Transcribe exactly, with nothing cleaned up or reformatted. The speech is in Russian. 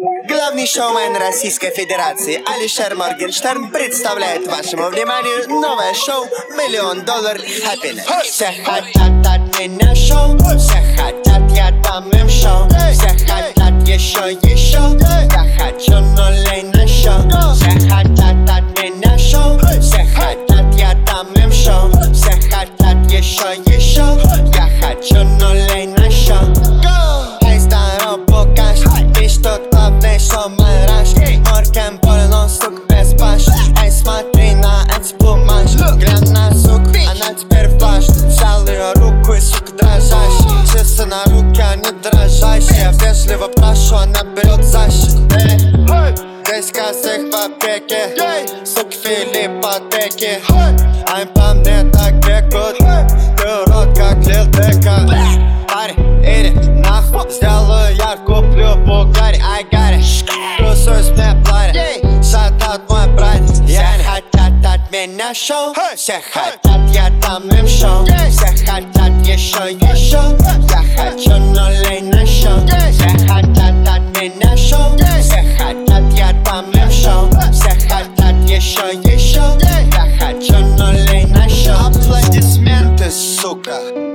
Главный шоумен Российской Федерации Алишер Моргенштерн представляет вашему вниманию новое шоу «Миллион долларов Happiness». Все хотят от меня шоу, все хотят, я дам им шоу. Все хотят еще, еще, я хочу нулей на шоу. Все хотят от меня шоу, все хотят, я дам им шоу. Все хотят еще, еще, я хочу нулей на шоу. Эй, здорово, покаж, ты что главный шоумен раш. Морген полно сук без баш. Эй, смотри на эти бумажки, глянь на сук, она теперь флаш. Взял ее руку и сук дрожащий. Часы на руке, они дрожащие. Вежливо прошу, она берет защиту. Здесь косых в аптеке, суки фили ипотеки. Они по мне так бегут, ты урод как Лил Дека. Парень, иди нахуй, сделаю я, куплю Бугари, I got it. Тусуюсь мне пларе, шатаут мой брат. Все хотят от меня шоу, все хотят, я дам им шоу. Все хотят еще, еще, я хочу нулей на шоу. Все хотят от меня шоу, все хотят, я дам им шоу. Все хотят еще, еще, я хочу нулей на шоу. Аплодисменты, сука.